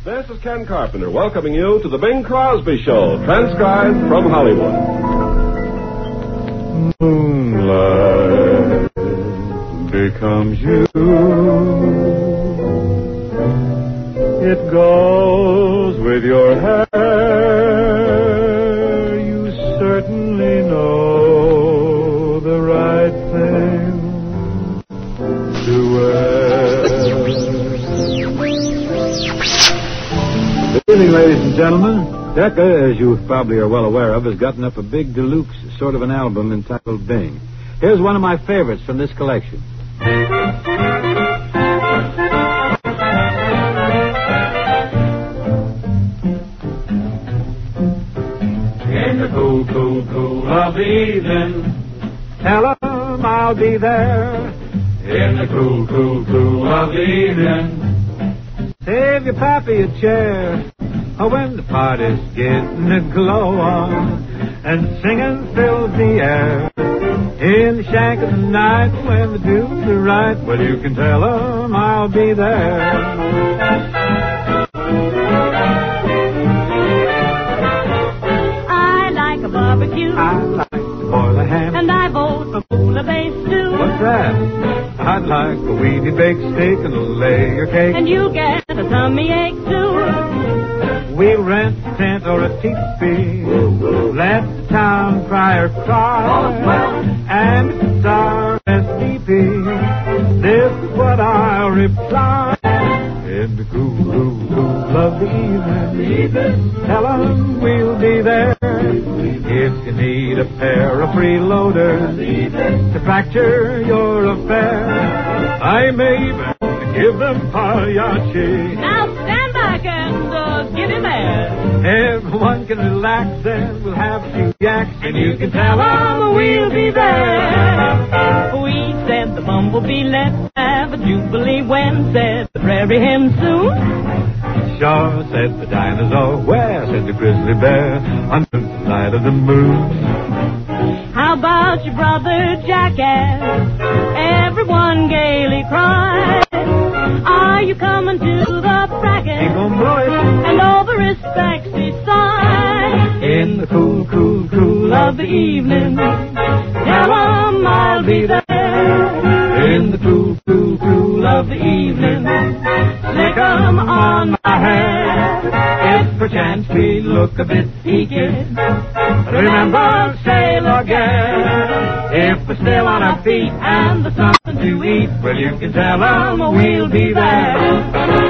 This is Ken Carpenter welcoming you to the Bing Crosby Show, transcribed from Hollywood. Moonlight becomes you. It goes with your hair. You certainly know the right thing to wear. Good evening, ladies and gentlemen. Decca, as you probably are well aware of, has gotten up a big deluxe sort of an album entitled Bing. Here's one of my favorites from this collection. In the cool, cool, cool of the evening, tell 'em I'll be there. In the cool, cool, cool of the evening, save your pappy a chair. Oh, when the party's getting a glow on and singing fills the air. In the shack of the night when the dudes are right, well, you can tell 'em I'll be there. I like a barbecue. I like to boil a ham. And I vote for bouillabaisse stew. What's that? I'd like a weedy baked steak and a layer cake. And you get a tummy ache too. We'll rent a tent or a teepee. Let the town crier cry. And if it's our SDP, this is what I'll reply. In the cool, cool, cool of the evening, tell 'em we'll be there. If you need a pair of freeloaders to fracture your affair, I may even give them pagliacci. Now stand back and get in there. Everyone can relax and we'll have a few yaks, and you can tell 'em we'll be there. We said the bumblebee, let's have a jubilee. When said the prairie hen soon? Sure, said the dinosaur. Where, said the grizzly bear, under the light of the moon. How about your brother jackass? Everyone gaily cries. Are you coming to the bracket? Ain't gonna blow it. And over his sexy side. In the cool, cool, cool of the evening, tell 'em I'll be there. In the cool, cool, cool of the evening, slick 'em on my hair. If perchance we look a bit peaked, remember, sailor girl, if we're still on our feet and there's something to eat, well, you can tell 'em we'll be there.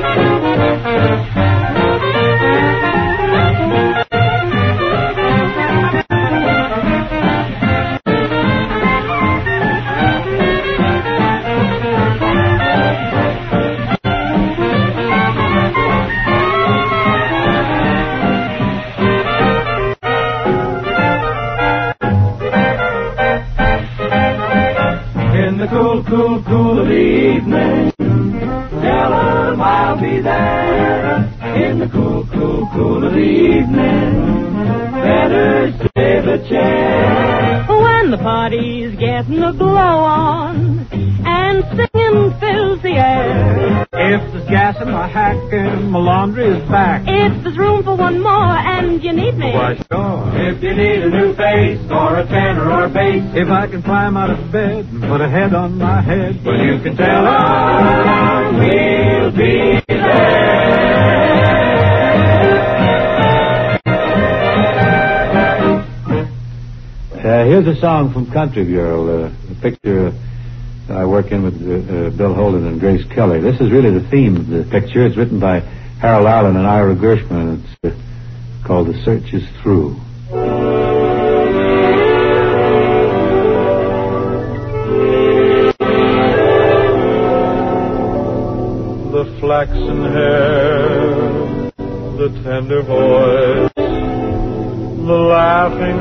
Cool, cool, cool of the evening, tell 'em I'll be there. In the cool, cool, cool of the evening, better save a chair. When the party's getting a glow on and singing fills the air. If there's gas in my hack and my laundry is back. If there's room for one more and you need me. Why, sure. If you need a new face or a tenor or a bass. If I can climb out of bed and put a head on my head. Well, you can tell 'em we'll be there. Here's a song from Country Girl, a picture I work in with Bill Holden and Grace Kelly. This is really the theme of the picture. It's written by Harold Arlen and Ira Gershman. It's called The Search Is Through. The flaxen hair, the tender voice, the laughing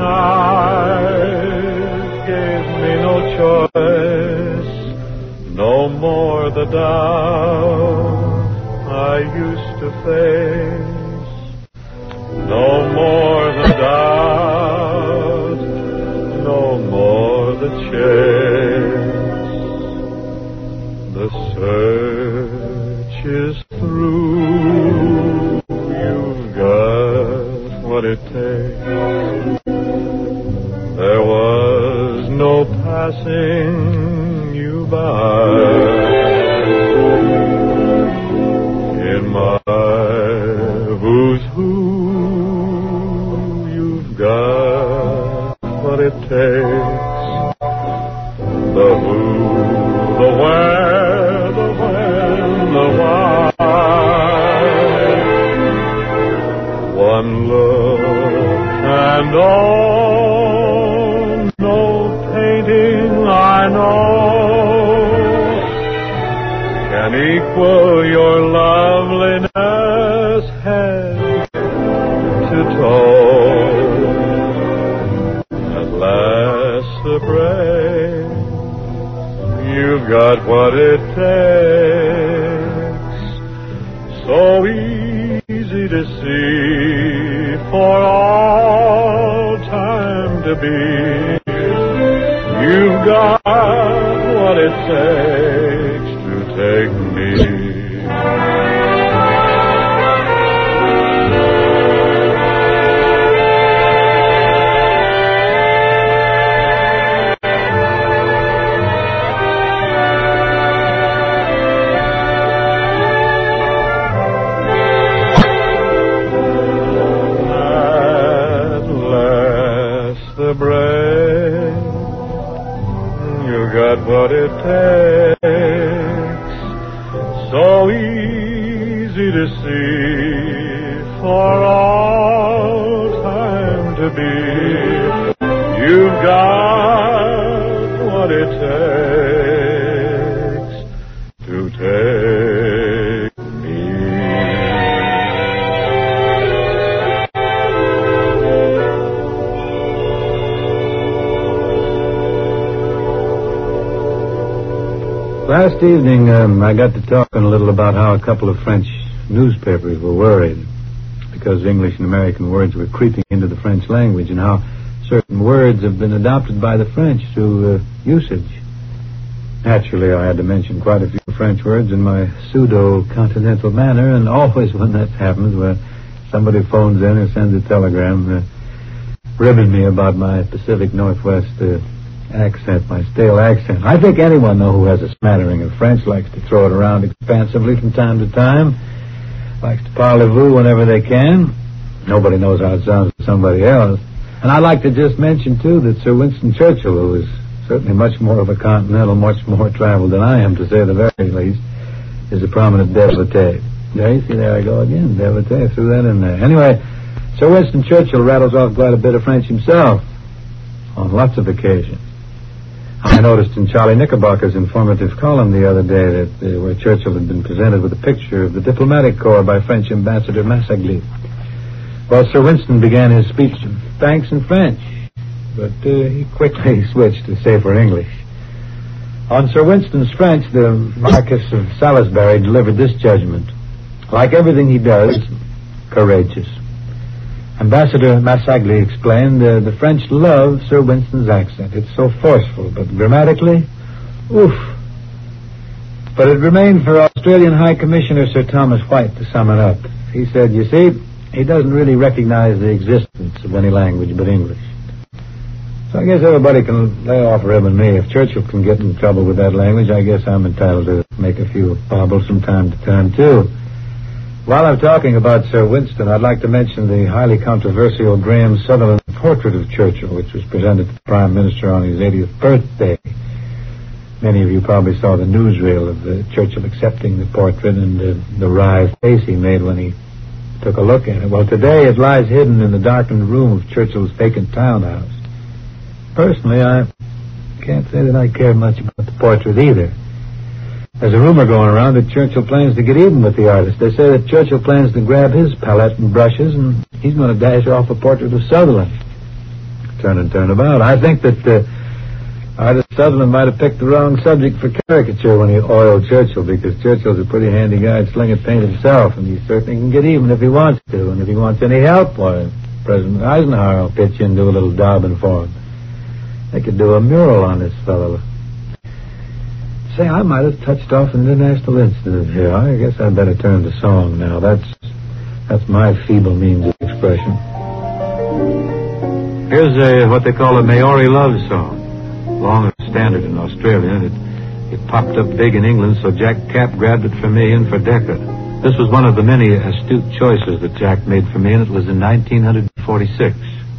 eyes gave me no choice. No more the doubt I used to face. No more the doubt, no more the chase. The search is through. it takes. There was no passing you by in my who's who. You've got what it takes. The who, the where, the when, the why. One look and all, no painting I know can equal your loveliness head to toe. At last the break, you've got what it takes. So easy to see, for all time to be. You've got what it takes to take me. The break, you got what it takes. So easy to see, for all time to be. You've got what it takes to take me. Last evening, I got to talking a little about how a couple of French newspapers were worried because English and American words were creeping into the French language and how certain words have been adopted by the French through usage. Naturally, I had to mention quite a few French words in my pseudo-continental manner, and always when that happens, where somebody phones in or sends a telegram ribbing me about my Pacific Northwest accent, my stale accent. I think anyone, though, who has a smattering of French likes to throw it around expansively from time to time, likes to parlez-vous whenever they can. Nobody knows how it sounds to somebody else. And I'd like to just mention, too, that Sir Winston Churchill, who is certainly much more of a continental, much more traveled than I am, to say the very least, is a prominent devotee. There, you see, there I go again, devotee, threw that in there. Anyway, Sir Winston Churchill rattles off quite a bit of French himself on lots of occasions. I noticed in Charlie Knickerbocker's informative column the other day that where Churchill had been presented with a picture of the diplomatic corps by French Ambassador Massagli. Well, Sir Winston began his speech of thanks in French, but he quickly switched to safer English. On Sir Winston's French, the Marquis of Salisbury delivered this judgment. Like everything he does, courageous. Ambassador Massagli explained the French love Sir Winston's accent. It's so forceful, but grammatically, oof. But it remained for Australian High Commissioner Sir Thomas White to sum it up. He said, you see, he doesn't really recognize the existence of any language but English. So I guess everybody can lay off ribbing me. If Churchill can get in trouble with that language, I guess I'm entitled to make a few bobbles from time to time, too. While I'm talking about Sir Winston, I'd like to mention the highly controversial Graham Sutherland portrait of Churchill, which was presented to the Prime Minister on his 80th birthday. Many of you probably saw the newsreel of Churchill accepting the portrait and the wry face he made when he took a look at it. Well, today it lies hidden in the darkened room of Churchill's vacant townhouse. Personally, I can't say that I care much about the portrait either. There's a rumor going around that Churchill plans to get even with the artist. They say that Churchill plans to grab his palette and brushes, and he's going to dash off a portrait of Sutherland. Turn and turn about. I think that artist Sutherland might have picked the wrong subject for caricature when he oiled Churchill, because Churchill's a pretty handy guy at slinging paint himself, and he certainly can get even if he wants to. And if he wants any help, why, President Eisenhower will pitch in and do a little daubing for him. They could do a mural on this fellow. Say, I might have touched off an international incident here. I guess I'd better turn to song now. That's my feeble means of expression. Here's what they call a Maori love song. Long and standard in Australia. It popped up big in England, so Jack Kapp grabbed it for me and for Decca. This was one of the many astute choices that Jack made for me, and it was in 1946.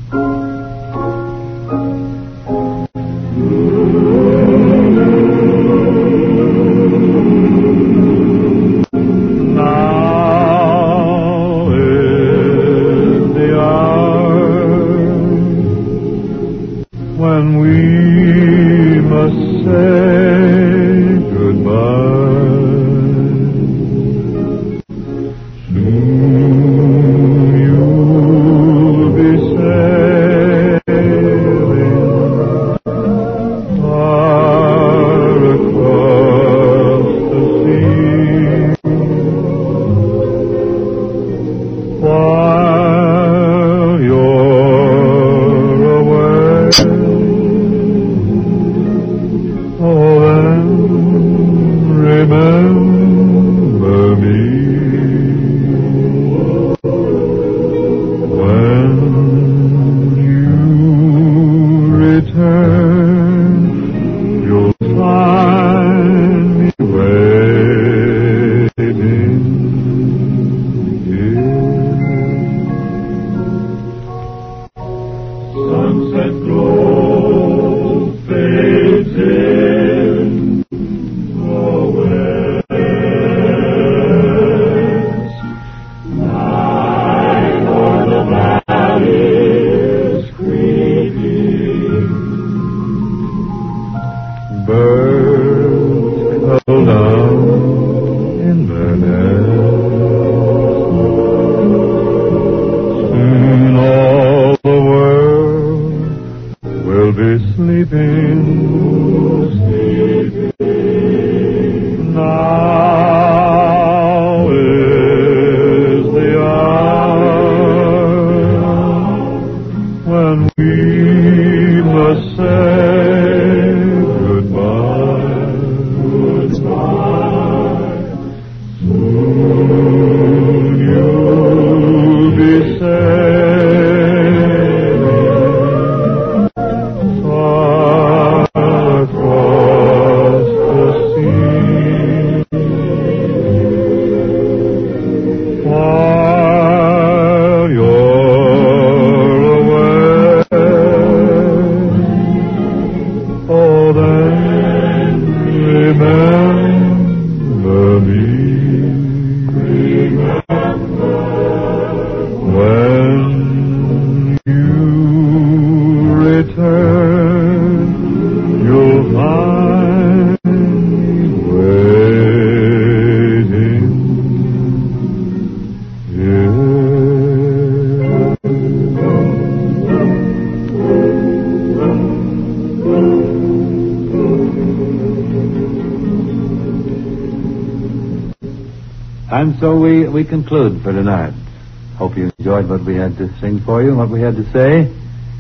And so we conclude for tonight. Hope you enjoyed what we had to sing for you and what we had to say.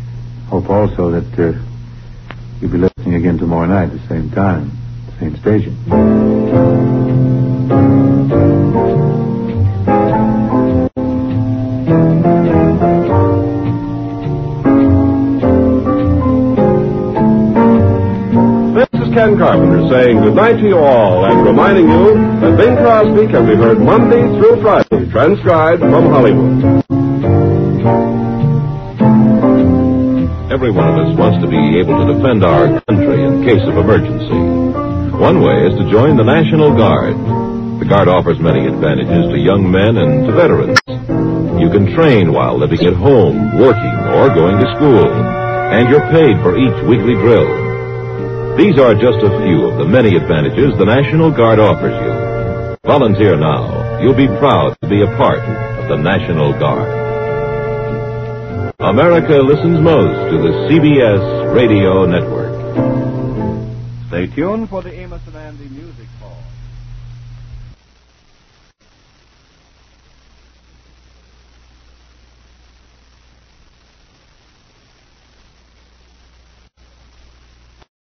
Hope also that you'll be listening again tomorrow night at the same time, same station. Ken Carpenter saying goodnight to you all and reminding you that Bing Crosby can be heard Monday through Friday, transcribed from Hollywood. Every one of us wants to be able to defend our country in case of emergency. One way is to join the National Guard. The Guard offers many advantages to young men and to veterans. You can train while living at home, working, or going to school, and you're paid for each weekly drill. These are just a few of the many advantages the National Guard offers you. Volunteer now. You'll be proud to be a part of the National Guard. America listens most to the CBS Radio Network. Stay tuned for the Amos and Andy Music Hall.